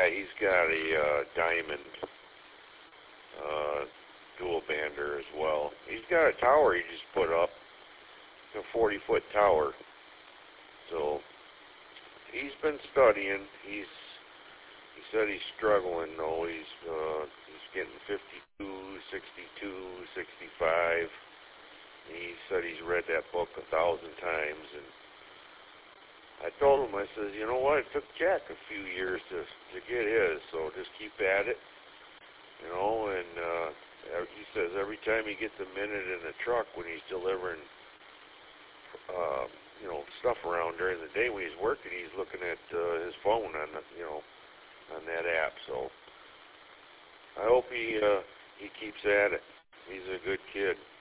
Yeah, he's got a diamond dual bander as well. He's got a tower he just put up, a 40-foot tower. So he's been studying. He said he's struggling though. He's getting 52, 62, 65. He said he's read that book 1,000 times, and I told him, I says, you know what, it took Jack a few years to get his, so just keep at it, you know, and he says every time he gets a minute in the truck when he's delivering, you know, stuff around during the day when he's working, he's looking at his phone on the, you know, on that app, so I hope he keeps at it. He's a good kid.